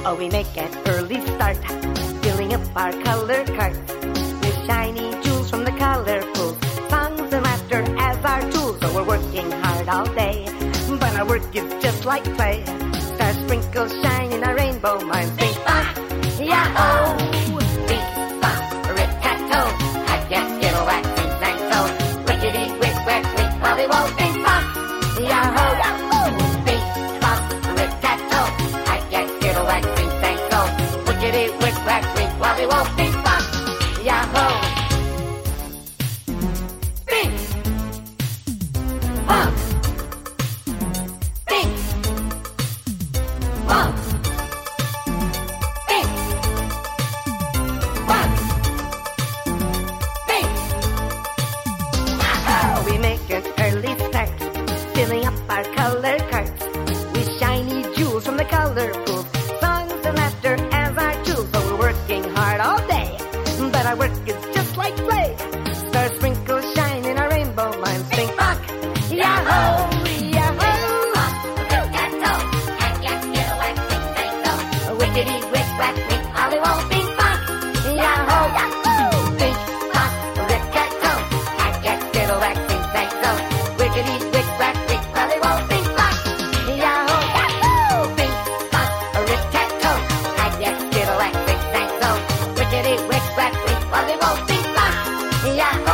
Oh, we make an early start, filling up our color cards with shiny jewels from the color pools, songs and laughter as our tools. So we're working hard all day, but our work is just like play. Star sprinkles shine in our rainbow minds. Think, yah-oh! Beep, bop, rit-tat-toe. I guess skittle, wax, sing, sang, so. Wickety, wick, wack, wick, wobby, wob, bing, bop, yah-oh! Beep, bop, rit-tat-toe. I guess skittle, wax, sing, sang, so. Wickety, wick, wack, wick, wobby, wob, bing, bop, yah-oh! Bing, bop, bing, bop. We make an early start, filling up our color cards with shiny jewels from the color pools, songs and laughter as our tools. So we're working hard all day, but our work is just like play. Star sprinkles shine in our rainbow minds. Think, fuck, yah-ho, yah-ho. Wickety, wick, wack, wick, ollie, won't be fuck, yah-ho, yah-ho. Think, fuck, rit-tat-toe. Hack, yak, skittle, wax, sing, sang, so. Wickety, wick, wack, wick, ollie, won't be fuck, yah-ho, yah-ho. Think, fuck, rit-tat-toe. Hack, yak, skittle, wax, sing, sang, so. Wickety, wick, wack, wick, ollie, won't be fuck, yah-ho.